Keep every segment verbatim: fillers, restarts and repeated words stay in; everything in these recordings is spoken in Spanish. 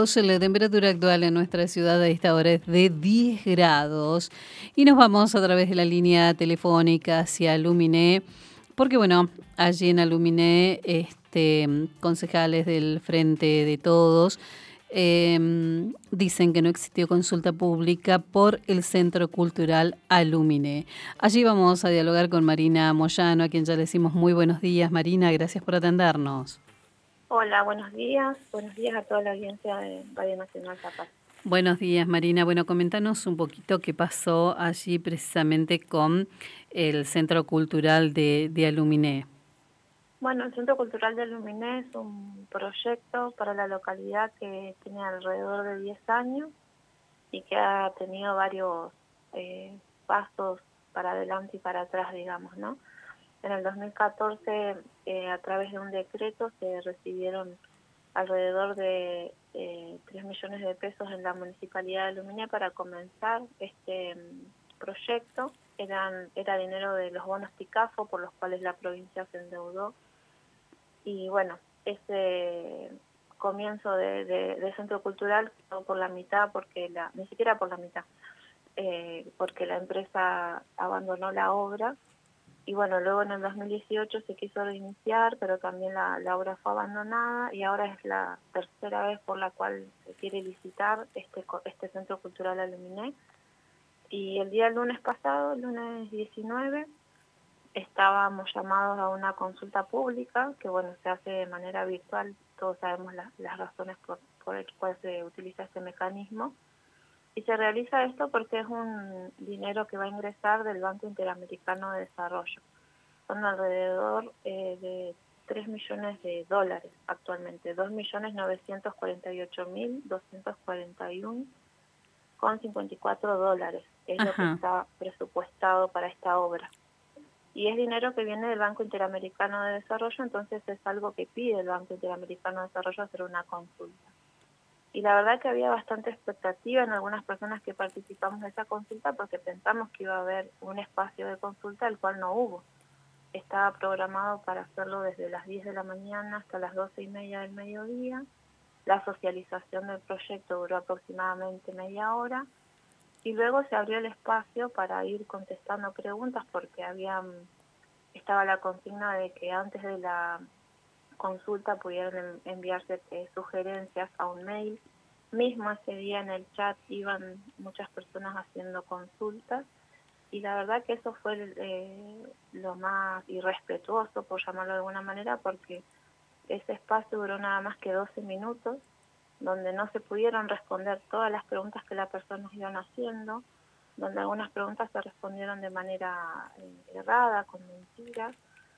grados. La temperatura actual en nuestra ciudad a esta hora es de diez grados. Y nos vamos a través de la línea telefónica hacia Luminé, porque bueno, allí en Aluminé, este, concejales del Frente de Todos eh, dicen que no existió consulta pública por el Centro Cultural Aluminé. Allí vamos a dialogar con Marina Moyano, a quien ya le decimos muy buenos días. Marina, gracias por atendernos. Hola, buenos días. Buenos días a toda la audiencia de Radio Nacional Zapata. Buenos días, Marina. Bueno, comentanos un poquito qué pasó allí precisamente con el Centro Cultural de, de Aluminé. Bueno, el Centro Cultural de Aluminé es un proyecto para la localidad que tiene alrededor de diez años y que ha tenido varios eh, pasos para adelante y para atrás, digamos, ¿no? En el dos mil catorce, eh, a través de un decreto, se recibieron alrededor de eh, tres millones de pesos en la Municipalidad de Aluminé para comenzar este um, proyecto. Eran, era dinero de los bonos Ticafo, por los cuales la provincia se endeudó. Y bueno, ese comienzo de, de, de Centro Cultural quedó por la mitad, porque la, ni siquiera por la mitad, eh, porque la empresa abandonó la obra. Y bueno, luego en el dos mil dieciocho se quiso reiniciar, pero también la, la obra fue abandonada y ahora es la tercera vez por la cual se quiere licitar este, este Centro Cultural Aluminé. Y el día lunes pasado, el lunes diecinueve, estábamos llamados a una consulta pública, que bueno, se hace de manera virtual, todos sabemos la, las razones por, por las cuales se utiliza este mecanismo. Y se realiza esto porque es un dinero que va a ingresar del Banco Interamericano de Desarrollo. Son alrededor eh, de tres millones de dólares actualmente, dos millones novecientos cuarenta y ocho mil doscientos cuarenta y uno con cincuenta y cuatro dólares. Es Ajá. Lo que está presupuestado para esta obra. Y es dinero que viene del Banco Interamericano de Desarrollo, entonces es algo que pide el Banco Interamericano de Desarrollo hacer una consulta. Y la verdad que había bastante expectativa en algunas personas que participamos de esa consulta porque pensamos que iba a haber un espacio de consulta, el cual no hubo. Estaba programado para hacerlo desde las diez de la mañana hasta las doce y media del mediodía. La socialización del proyecto duró aproximadamente media hora y luego se abrió el espacio para ir contestando preguntas porque había, estaba la consigna de que antes de la consulta pudieron enviarse eh, sugerencias a un mail. Mismo ese día en el chat iban muchas personas haciendo consultas y la verdad que eso fue eh, lo más irrespetuoso, por llamarlo de alguna manera, porque ese espacio duró nada más que doce minutos, donde no se pudieron responder todas las preguntas que las personas iban haciendo, donde algunas preguntas se respondieron de manera eh, errada, con mentiras.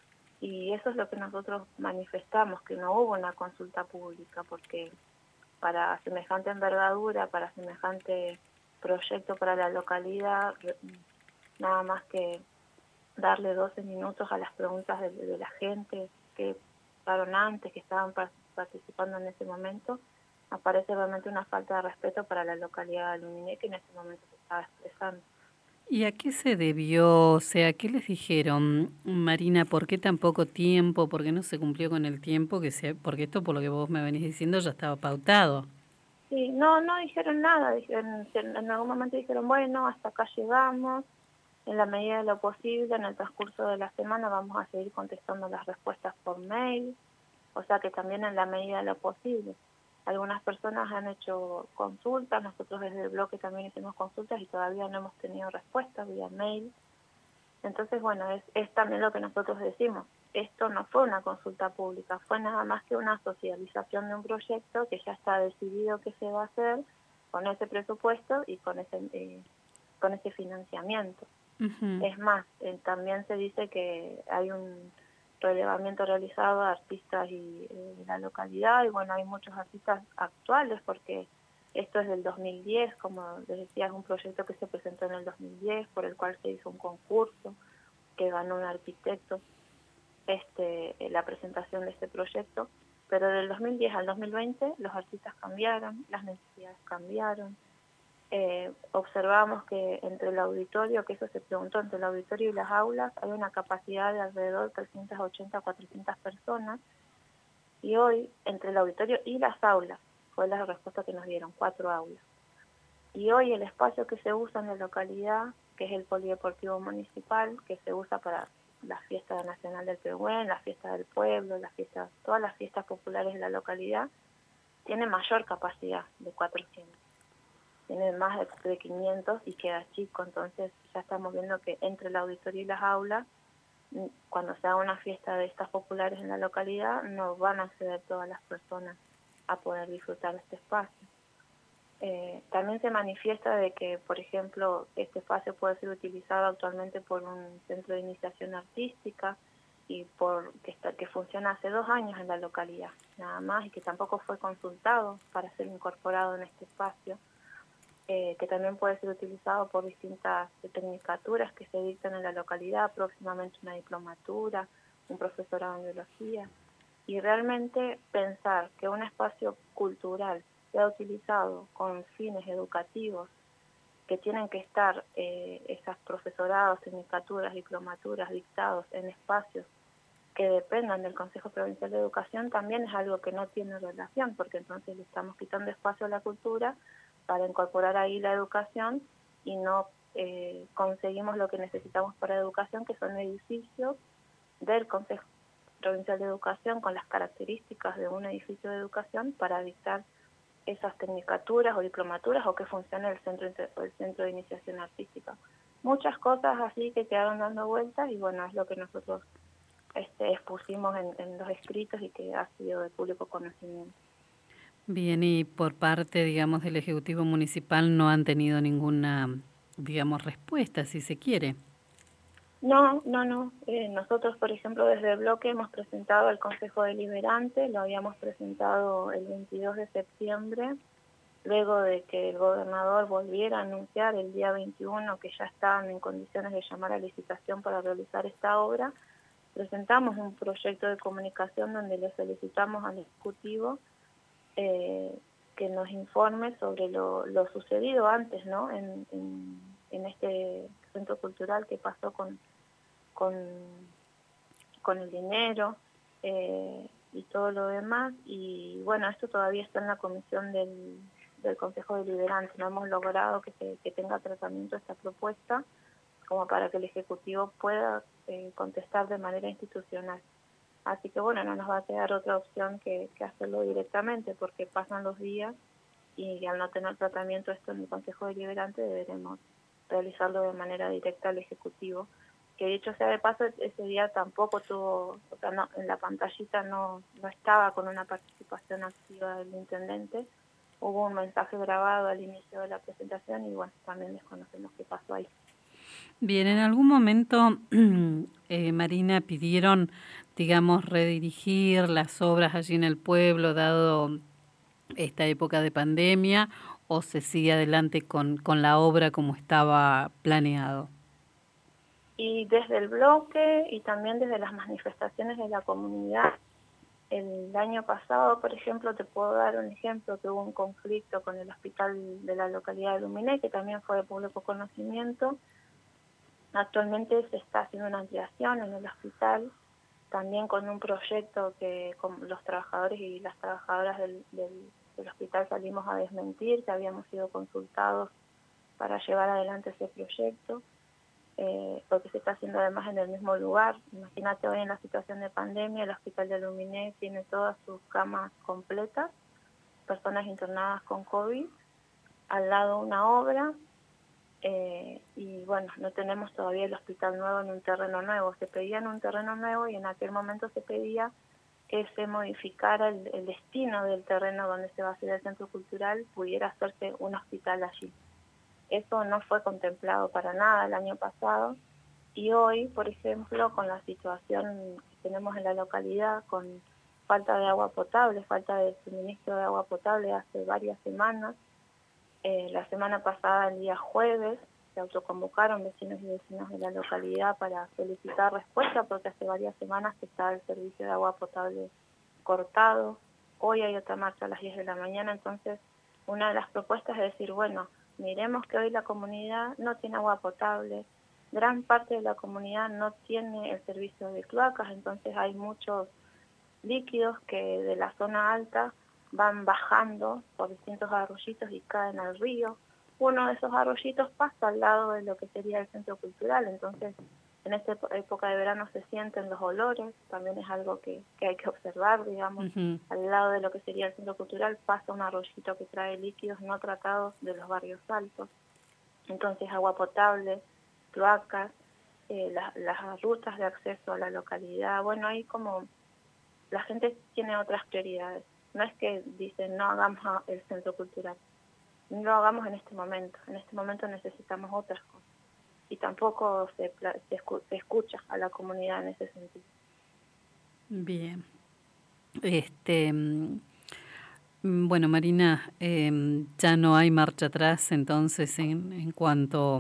Y eso es lo que nosotros manifestamos, que no hubo una consulta pública, porque para semejante envergadura, para semejante proyecto para la localidad, nada más que darle doce minutos a las preguntas de, de la gente que estaban antes, que estaban participando en ese momento, aparece realmente una falta de respeto para la localidad de Aluminé que en ese momento se estaba expresando. ¿Y a qué se debió? O sea, ¿qué les dijeron, Marina? ¿Por qué tan poco tiempo? ¿Por qué no se cumplió con el tiempo? que se, Porque esto, por lo que vos me venís diciendo, ya estaba pautado. Sí, no, no dijeron nada. Dijeron, en algún momento dijeron, bueno, hasta acá llegamos. En la medida de lo posible, en el transcurso de la semana vamos a seguir contestando las respuestas por mail. O sea que también en la medida de lo posible. Algunas personas han hecho consultas, nosotros desde el bloque también hicimos consultas y todavía no hemos tenido respuestas vía mail. Entonces, bueno, es, es también lo que nosotros decimos. Esto no fue una consulta pública, fue nada más que una socialización de un proyecto que ya está decidido que se va a hacer con ese presupuesto y con ese, eh, con ese financiamiento. Uh-huh. Es más, eh, también se dice que hay un relevamiento realizado a artistas y eh, de la localidad, y bueno, hay muchos artistas actuales porque esto es del dos mil diez, como les decía, es un proyecto que se presentó en el dos mil diez, por el cual se hizo un concurso que ganó un arquitecto este la presentación de este proyecto, pero del dos mil diez al dos mil veinte los artistas cambiaron, las necesidades cambiaron. Eh, observamos que entre el auditorio, que eso se preguntó, entre el auditorio y las aulas hay una capacidad de alrededor de trescientas ochenta a cuatrocientas personas, y hoy entre el auditorio y las aulas Fue la respuesta que nos dieron, cuatro aulas. Y hoy el espacio que se usa en la localidad, que es el Polideportivo Municipal, que se usa para la fiesta nacional del Pehuen, la fiesta del pueblo, las fiestas, todas las fiestas populares de la localidad, tiene mayor capacidad de cuatrocientos. Tiene más de, de quinientos y queda chico, entonces ya estamos viendo que entre el auditorio y las aulas, cuando se haga una fiesta de estas populares en la localidad, no van a acceder todas las personas a poder disfrutar de este espacio. Eh, también se manifiesta de que, por ejemplo, este espacio puede ser utilizado actualmente por un centro de iniciación artística y por que, está, que funciona hace dos años en la localidad, nada más, y que tampoco fue consultado para ser incorporado en este espacio, eh, que también puede ser utilizado por distintas tecnicaturas que se dictan en la localidad, próximamente una diplomatura, un profesorado en biología, y realmente pensar que un espacio cultural sea utilizado con fines educativos, que tienen que estar eh, esas profesorados, tecnicaturas, diplomaturas dictados en espacios que dependan del Consejo Provincial de Educación, también es algo que no tiene relación, porque entonces le estamos quitando espacio a la cultura para incorporar ahí la educación y no eh, conseguimos lo que necesitamos para educación, que son edificios del Consejo Provincial de Educación con las características de un edificio de educación para dictar esas tecnicaturas o diplomaturas o que funcione el centro, el centro de iniciación artística. Muchas cosas así que quedaron dando vueltas y bueno, es lo que nosotros este, expusimos en, en los escritos y que ha sido de público conocimiento. Bien, y por parte, digamos, del Ejecutivo Municipal no han tenido ninguna, digamos, respuesta, si se quiere. No, no, no. Eh, nosotros, por ejemplo, desde el bloque hemos presentado al Consejo Deliberante, lo habíamos presentado el veintidós de septiembre, luego de que el gobernador volviera a anunciar el día veintiuno que ya estaban en condiciones de llamar a licitación para realizar esta obra. Presentamos un proyecto de comunicación donde le solicitamos al Ejecutivo eh, que nos informe sobre lo, lo sucedido antes, ¿no? En, en, en este centro cultural, que pasó con, con, con el dinero eh, y todo lo demás. Y bueno, esto todavía está en la comisión del, del Consejo Deliberante. No hemos logrado que, se, que tenga tratamiento esta propuesta como para que el Ejecutivo pueda eh, contestar de manera institucional. Así que bueno, no nos va a quedar otra opción que, que hacerlo directamente, porque pasan los días y al no tener tratamiento esto en el Consejo Deliberante deberemos realizarlo de manera directa al Ejecutivo. Que dicho sea de paso, ese día tampoco tuvo, o sea, no, en la pantallita no, no estaba con una participación activa del intendente. Hubo un mensaje grabado al inicio de la presentación y bueno, también desconocemos qué pasó ahí. Bien, en algún momento, eh, Marina, pidieron, digamos, redirigir las obras allí en el pueblo, dado esta época de pandemia, o se sigue adelante con, con la obra como estaba planeado. Y desde el bloque y también desde las manifestaciones de la comunidad, el año pasado, por ejemplo, te puedo dar un ejemplo, que hubo un conflicto con el hospital de la localidad de Luminé, que también fue de público conocimiento. Actualmente se está haciendo una ampliación en el hospital, también con un proyecto que con los trabajadores y las trabajadoras del, del, del hospital salimos a desmentir, que habíamos sido consultados para llevar adelante ese proyecto. Eh, porque se está haciendo además en el mismo lugar. Imagínate, hoy en la situación de pandemia, el hospital de Luminé tiene todas sus camas completas, personas internadas con COVID, al lado una obra, eh, y bueno, no tenemos todavía el hospital nuevo en un terreno nuevo. Se pedía en un terreno nuevo y en aquel momento se pedía que se modificara el, el destino del terreno donde se va a hacer el centro cultural, pudiera hacerse un hospital allí. Eso no fue contemplado para nada el año pasado y hoy, por ejemplo, con la situación que tenemos en la localidad, con falta de agua potable, falta de suministro de agua potable hace varias semanas, eh, la semana pasada, el día jueves, se autoconvocaron vecinos y vecinas de la localidad para solicitar respuesta porque hace varias semanas que está el servicio de agua potable cortado. Hoy hay otra marcha a las diez de la mañana, entonces una de las propuestas es decir, bueno, miremos que hoy la comunidad no tiene agua potable, gran parte de la comunidad no tiene el servicio de cloacas, entonces hay muchos líquidos que de la zona alta van bajando por distintos arroyitos y caen al río. Uno de esos arroyitos pasa al lado de lo que sería el centro cultural, entonces en esta época de verano se sienten los olores, también es algo que, que hay que observar, digamos. Uh-huh. Al lado de lo que sería el centro cultural pasa un arroyito que trae líquidos no tratados de los barrios altos, entonces agua potable, cloacas, eh, la, las rutas de acceso a la localidad, bueno, ahí como la gente tiene otras prioridades, no es que dicen no hagamos el centro cultural, no lo hagamos en este momento, en este momento necesitamos otras cosas. Y tampoco se, se, se escucha a la comunidad en ese sentido. Bien. Este, bueno, Marina, eh, ya no hay marcha atrás entonces en, en cuanto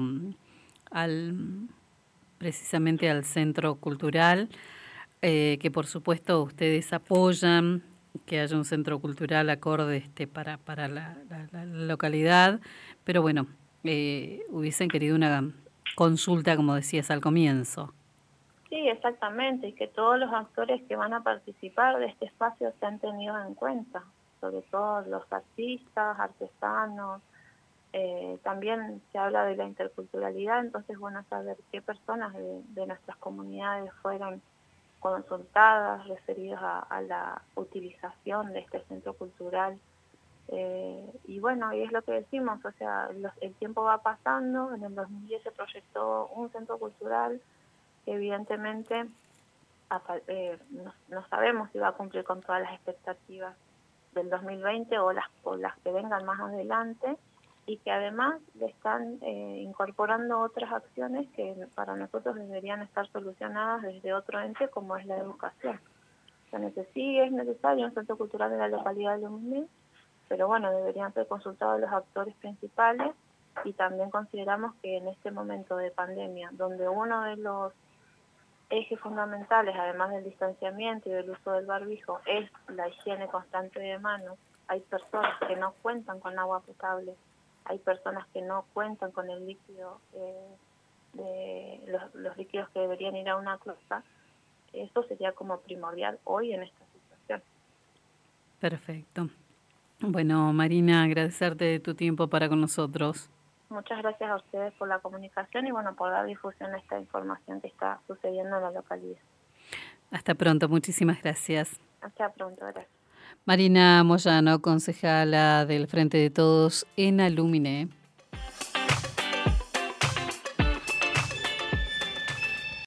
al precisamente al centro cultural, eh, que por supuesto ustedes apoyan que haya un centro cultural acorde este, para, para la, la, la localidad, pero bueno, eh, hubiesen querido una consulta, como decías al comienzo. Sí, exactamente, y que todos los actores que van a participar de este espacio se han tenido en cuenta, sobre todo los artistas, artesanos, eh, también se habla de la interculturalidad, entonces bueno, saber qué personas de, de nuestras comunidades fueron consultadas, referidas a, a la utilización de este centro cultural. Eh, y bueno, y es lo que decimos, o sea, los, el tiempo va pasando, en el dos mil diez se proyectó un centro cultural que evidentemente eh, no, no sabemos si va a cumplir con todas las expectativas del dos mil veinte o las, o las que vengan más adelante, y que además le están eh, incorporando otras acciones que para nosotros deberían estar solucionadas desde otro ente como es la educación. O sea, sí es necesario un centro cultural en la localidad de Luminé, pero bueno, deberían ser consultados los actores principales, y también consideramos que en este momento de pandemia, donde uno de los ejes fundamentales, además del distanciamiento y del uso del barbijo, es la higiene constante de manos, hay personas que no cuentan con agua potable, hay personas que no cuentan con el líquido, eh, de los, los líquidos que deberían ir a una cloaca, eso sería como primordial hoy en esta situación. Perfecto. Bueno, Marina, agradecerte tu tiempo para con nosotros. Muchas gracias a ustedes por la comunicación y bueno, por dar difusión a esta información que está sucediendo en la localidad. Hasta pronto, muchísimas gracias. Hasta pronto, gracias. Marina Moyano, concejala del Frente de Todos en Aluminé.